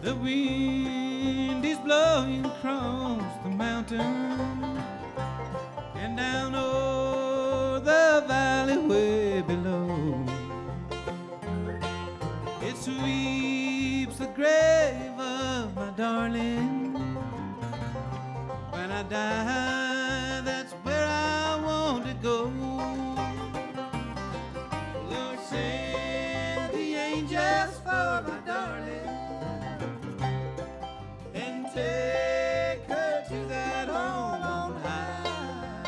The wind is blowing across the mountain and down o'er the valley way below. It sweeps the grave of my darling. When I die, that's where I want to go. Lord, send the angels for my darling and take her to that home on high.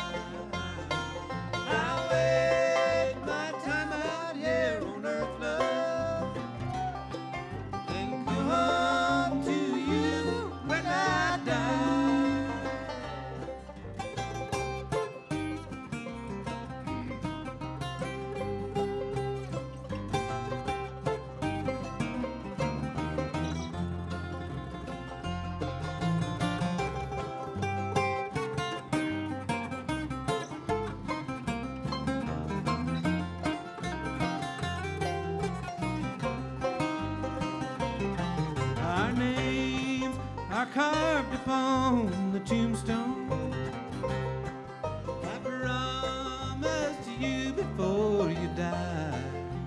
I'll wait my time out here on earth, love, and come to you when I die. Our names are carved upon the tombstone. I promise to you before you die.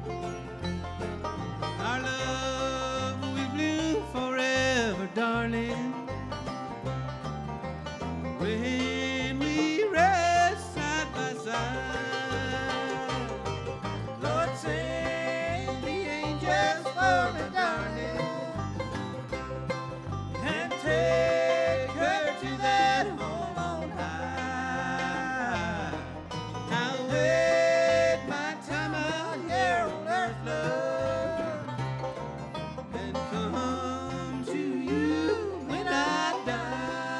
Our love will bloom forever, darling. When we rest side by side. Lord, send the angels for me, darling, and take her to that home on high. I'll wait my time out here on earth, love, and come to you when I die.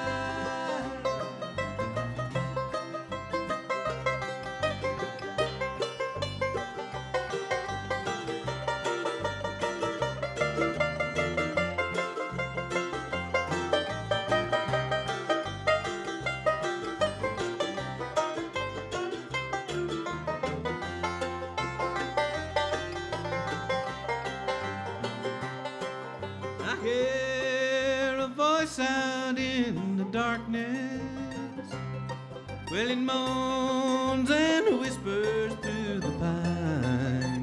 I hear a voice out in the darkness. Well, it moans and whispers through the pine.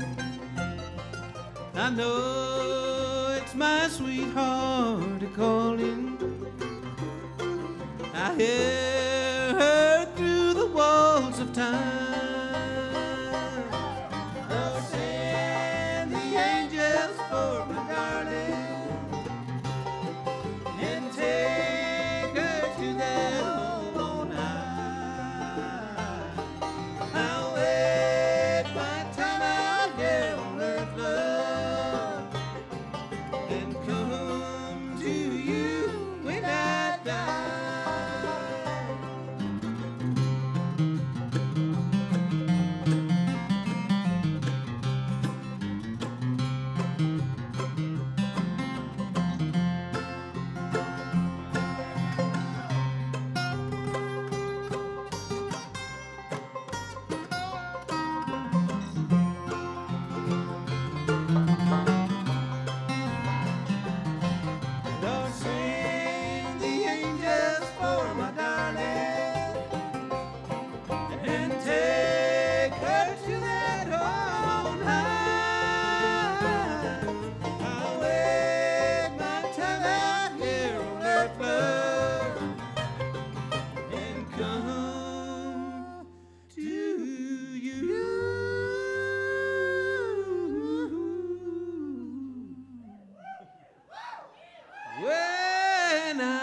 I know it's my sweetheart a-calling. I hear her through the walls of time. Lord, send the angels for my darling and take her to that home on high. I'll wait my time out here on earth, love, and come to you when I die. Lord, send the angels for my darling and take her to that home on high. I'll wait my time out here on earth, love, and come to you when I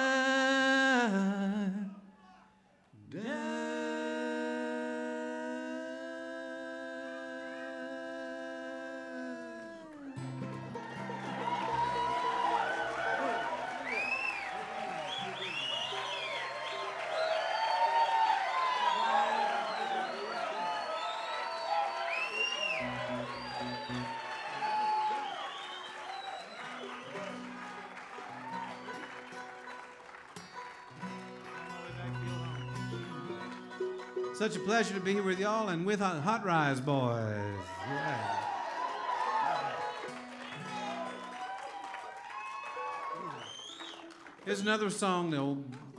Such a pleasure to be here with y'all and with Hot Rise Boys. Yeah. Here's another song the old